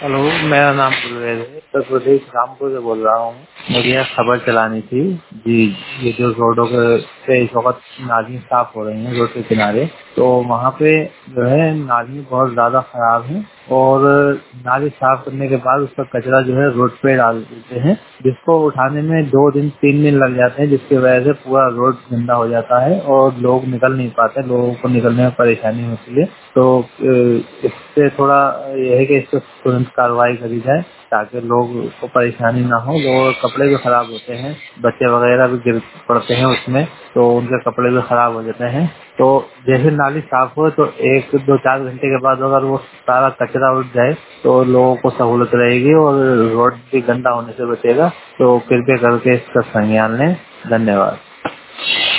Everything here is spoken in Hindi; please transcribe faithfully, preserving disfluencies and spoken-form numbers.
हेलो, मेरा नाम गुरुवेद है। उत्तर प्रदेश रामपुर से बोल रहा हूँ। मुझे यह खबर चलानी थी जी। ये जो रोडों के पे इस वक्त नाली साफ हो रही हैं रोड के किनारे, तो वहाँ पे जो है नाली बहुत ज्यादा खराब है और नाली साफ करने के बाद उसका कचरा जो है रोड पे डाल देते हैं, जिसको उठाने में दो दिन तीन दिन लग जाते हैं, जिसकी वजह से पूरा रोड गंदा हो जाता है और लोग निकल नहीं पाते, लोगों को निकलने में परेशानी होती है। तो अ, इससे थोड़ा यह है कि इस पर तुरंत कार्रवाई करी जाए ताकि लोगों को परेशानी ना हो। लोगों के कपड़े भी खराब होते हैं, बच्चे वगैरह भी गिर पड़ते हैं उसमें, तो उनके कपड़े भी खराब हो जाते हैं। तो जैसे नाली साफ हो तो एक दो चार घंटे के बाद अगर वो सारा कचरा उठ जाए तो लोगों को सहूलत रहेगी और रोड भी गंदा होने से बचेगा। तो कृपया करके इसका संज्ञान लें। धन्यवाद।